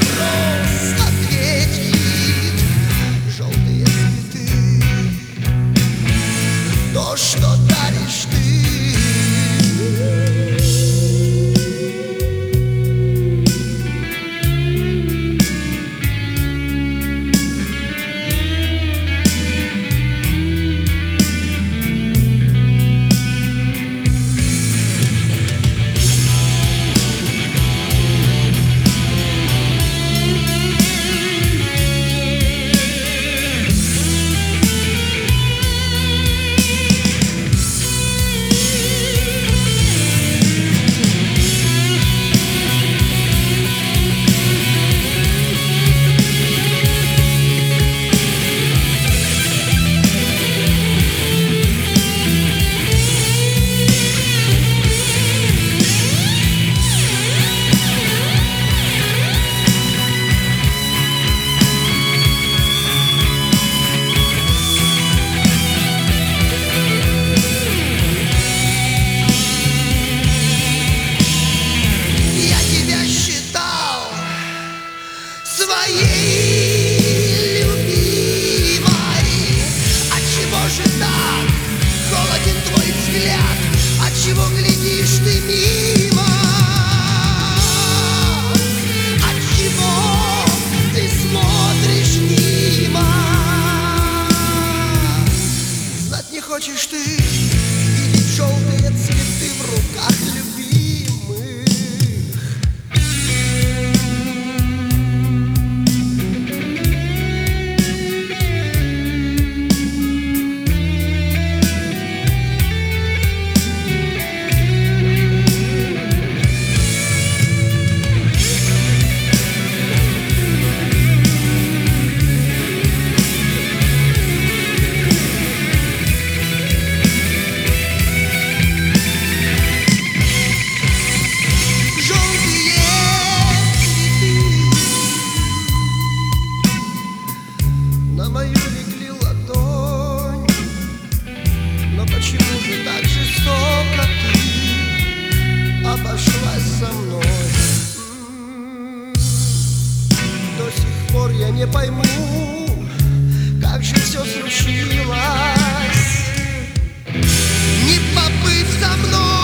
вопрос ответит желтые цветы. То, что даришь ты. Своей любимой. Отчего же так холоден твой взгляд? Отчего глядишь ты мимо? Отчего ты смотришь мимо? Знать не хочешь ты видеть желтые цветы в руках любимых? На мою легли ладонь, но почему же так жестоко ты обошлась со мной? До сих пор я не пойму, как же все случилось, не побыв со мной.